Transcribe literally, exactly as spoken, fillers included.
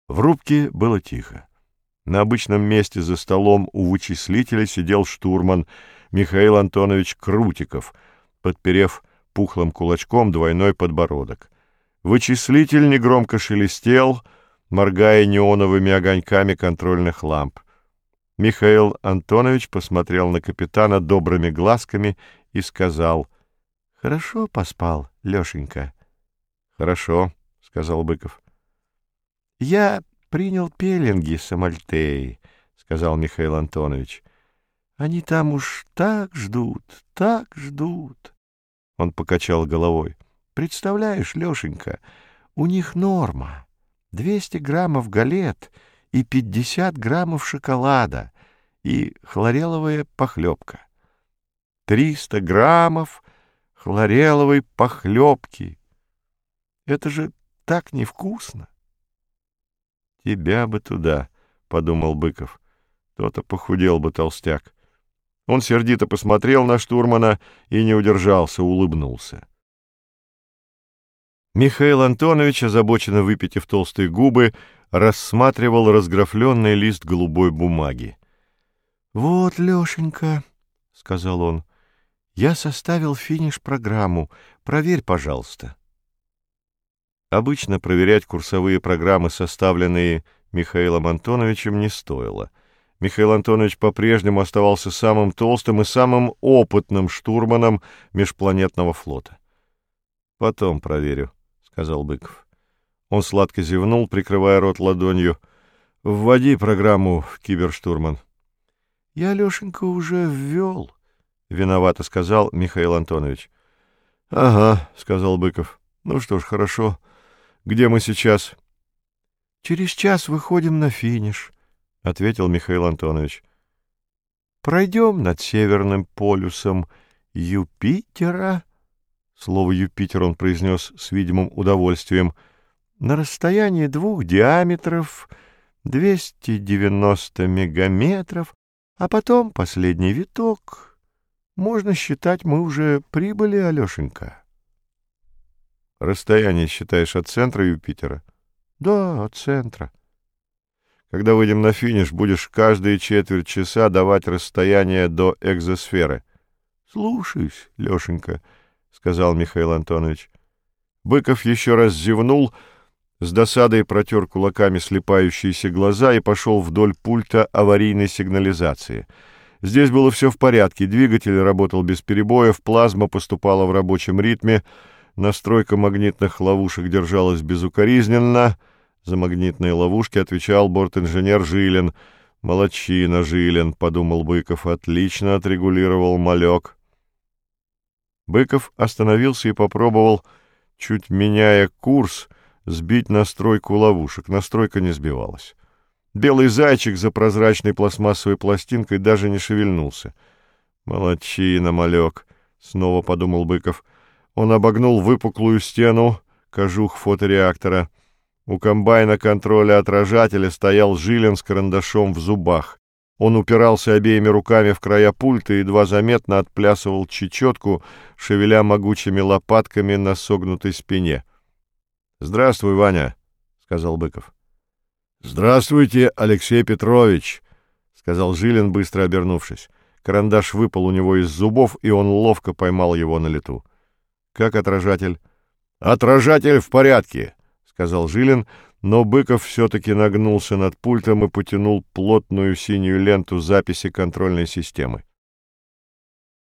В рубке было тихо. На обычном месте за столом у вычислителя сидел штурман Михаил Антонович Крутиков, подперев пухлым кулачком двойной подбородок. Вычислитель негромко шелестел, моргая неоновыми огоньками контрольных ламп. Михаил Антонович посмотрел на капитана добрыми глазками и сказал: — Хорошо поспал, Лешенька? — Хорошо, — сказал Быков. — Я принял пеленги с Амальтеей, — сказал Михаил Антонович. — Они там уж так ждут, так ждут. Он покачал головой. — Представляешь, Лешенька, у них норма — двести граммов галет и пятьдесят граммов шоколада и хлореловая похлебка. Триста граммов хлореловой похлебки. Это же так невкусно. «Тебя бы туда», — подумал Быков. «То-то похудел бы толстяк». Он сердито посмотрел на штурмана и не удержался, улыбнулся. Михаил Антонович, озабоченно выпитив толстые губы, рассматривал разграфленный лист голубой бумаги. «Вот, Лешенька», — сказал он, — «я составил финиш-программу. Проверь, пожалуйста». Обычно проверять курсовые программы, составленные Михаилом Антоновичем, не стоило. Михаил Антонович по-прежнему оставался самым толстым и самым опытным штурманом межпланетного флота. «Потом проверю», — сказал Быков. Он сладко зевнул, прикрывая рот ладонью. «Вводи программу, киберштурман». «Я, Лешенька, уже ввел», — виновато сказал Михаил Антонович. «Ага», — сказал Быков. «Ну что ж, хорошо. Где мы сейчас?» «Через час выходим на финиш», — ответил Михаил Антонович. «Пройдем над Северным полюсом Юпитера», слово «Юпитер» он произнес с видимым удовольствием, «на расстоянии двух диаметров, двести девяносто мегаметров, а потом последний виток. Можно считать, мы уже прибыли, Алешенька». «Расстояние считаешь от центра Юпитера?» «Да, от центра». «Когда выйдем на финиш, будешь каждые четверть часа давать расстояние до экзосферы». «Слушаюсь, Лешенька», — сказал Михаил Антонович. Быков еще раз зевнул, с досадой протер кулаками слипающиеся глаза и пошел вдоль пульта аварийной сигнализации. Здесь было все в порядке, двигатель работал без перебоев, плазма поступала в рабочем ритме, настройка магнитных ловушек держалась безукоризненно. За магнитные ловушки отвечал бортинженер Жилин. «Молодчина, Жилин», — подумал Быков, — «отлично отрегулировал малек». Быков остановился и попробовал, чуть меняя курс, сбить настройку ловушек. Настройка не сбивалась. Белый зайчик за прозрачной пластмассовой пластинкой даже не шевельнулся. «Молодчина, малек», — снова подумал Быков. Он обогнул выпуклую стену, кожух фотореактора. У комбайна контроля отражателя стоял Жилин с карандашом в зубах. Он упирался обеими руками в края пульта и едва заметно отплясывал чечетку, шевеля могучими лопатками на согнутой спине. «Здравствуй, Ваня», — сказал Быков. «Здравствуйте, Алексей Петрович», — сказал Жилин, быстро обернувшись. Карандаш выпал у него из зубов, и он ловко поймал его на лету. «Как отражатель?» «Отражатель в порядке», — сказал Жилин, но Быков все-таки нагнулся над пультом и потянул плотную синюю ленту записи контрольной системы.